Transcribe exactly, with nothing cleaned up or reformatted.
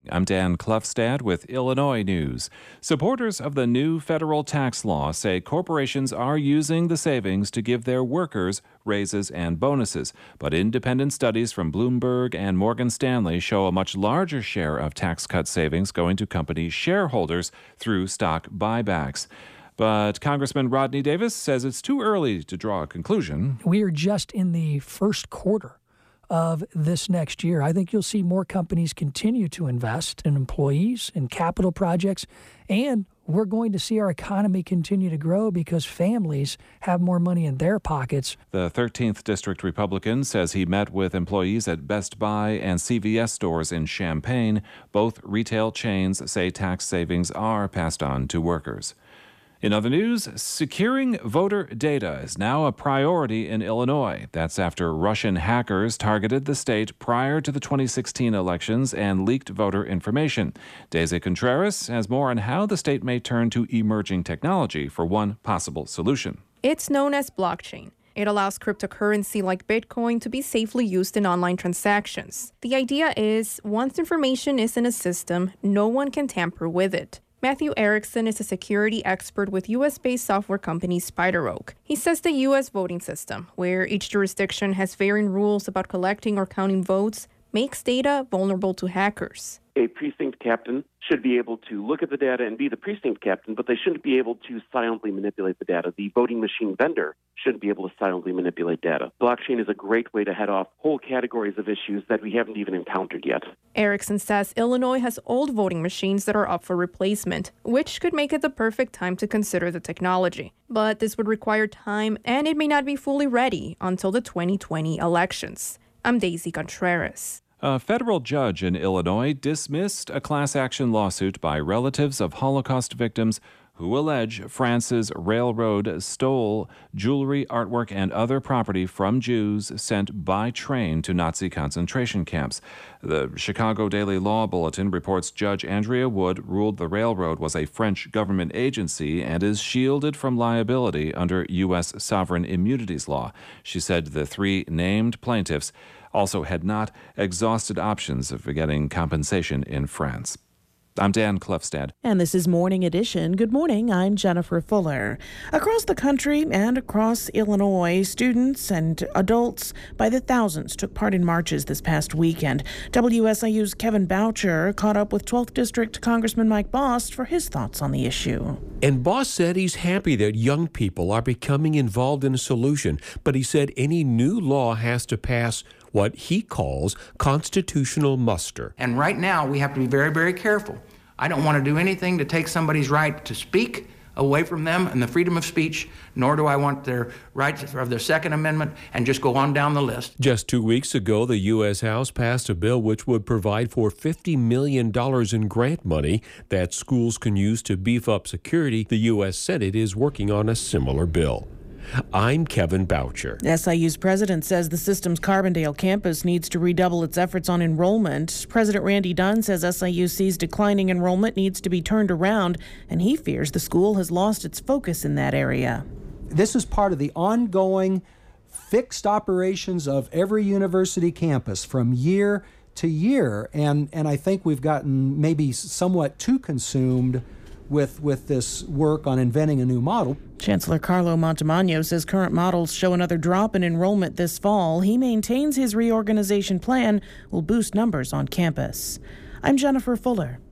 I'm Dan Klufstad with Illinois News. Supporters of the new federal tax law say corporations are using the savings to give their workers raises and bonuses. But independent studies from Bloomberg and Morgan Stanley show a much larger share of tax cut savings going to company shareholders through stock buybacks. But Congressman Rodney Davis says it's too early to draw a conclusion. We are just in the first quarter of this next year. I think you'll see more companies continue to invest in employees, in capital projects, and we're going to see our economy continue to grow because families have more money in their pockets. The thirteenth District Republican says he met with employees at Best Buy and C V S stores in Champaign. Both retail chains say tax savings are passed on to workers. In other news, securing voter data is now a priority in Illinois. That's after Russian hackers targeted the state prior to the twenty sixteen elections and leaked voter information. Daisy Contreras has more on how the state may turn to emerging technology for one possible solution. It's known as blockchain. It allows cryptocurrency like Bitcoin to be safely used in online transactions. The idea is, once information is in a system, no one can tamper with it. Matthew Erickson is a security expert with U S-based software company SpiderOak. He says the U S voting system, where each jurisdiction has varying rules about collecting or counting votes, makes data vulnerable to hackers. A precinct captain should be able to look at the data and be the precinct captain, but they shouldn't be able to silently manipulate the data. The voting machine vendor shouldn't be able to silently manipulate data. Blockchain is a great way to head off whole categories of issues that we haven't even encountered yet. Erickson says Illinois has old voting machines that are up for replacement, which could make it the perfect time to consider the technology. But this would require time, and it may not be fully ready until the twenty twenty elections. I'm Daisy Contreras. A federal judge in Illinois dismissed a class action lawsuit by relatives of Holocaust victims who allege France's railroad stole jewelry, artwork, and other property from Jews sent by train to Nazi concentration camps. The Chicago Daily Law Bulletin reports Judge Andrea Wood ruled the railroad was a French government agency and is shielded from liability under U S sovereign immunities law. She said the three named plaintiffs also had not exhausted options for getting compensation in France. I'm Dan Klufstad. And this is Morning Edition. Good morning, I'm Jennifer Fuller. Across the country and across Illinois, students and adults by the thousands took part in marches this past weekend. W S I U's Kevin Boucher caught up with twelfth District Congressman Mike Bost for his thoughts on the issue. And Bost said he's happy that young people are becoming involved in a solution, but he said any new law has to pass what he calls constitutional muster. And right now, we have to be very, very careful. I don't want to do anything to take somebody's right to speak away from them and the freedom of speech, nor do I want their rights of their Second Amendment, and just go on down the list. Just two weeks ago, the U S House passed a bill which would provide for fifty million dollars in grant money that schools can use to beef up security. The U S Senate is working on a similar bill. I'm Kevin Boucher. S I U's president says the system's Carbondale campus needs to redouble its efforts on enrollment. President Randy Dunn says S I U sees declining enrollment needs to be turned around, and he fears the school has lost its focus in that area. This is part of the ongoing fixed operations of every university campus from year to year, and, and I think we've gotten maybe somewhat too consumed with with this work on inventing a new model. Chancellor Carlo Montemagno says current models show another drop in enrollment this fall. He maintains his reorganization plan will boost numbers on campus. I'm Jennifer Fuller.